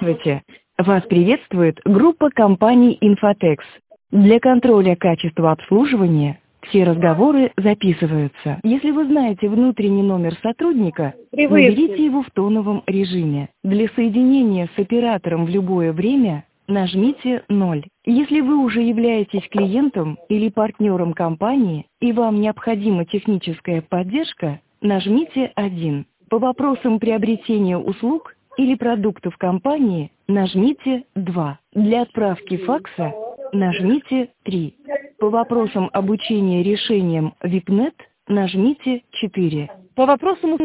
Здравствуйте! Вас приветствует группа компаний «Инфотекс». Для контроля качества обслуживания все разговоры записываются. Если вы знаете внутренний номер сотрудника, наберите его в тоновом режиме. Для соединения с оператором в любое время нажмите 0. Если вы уже являетесь клиентом или партнером компании и вам необходима техническая поддержка, нажмите 1. По вопросам приобретения услуг или продуктов компании нажмите 2. Для отправки факса нажмите 3. По вопросам обучения решениям VIPNet нажмите 4. По вопросам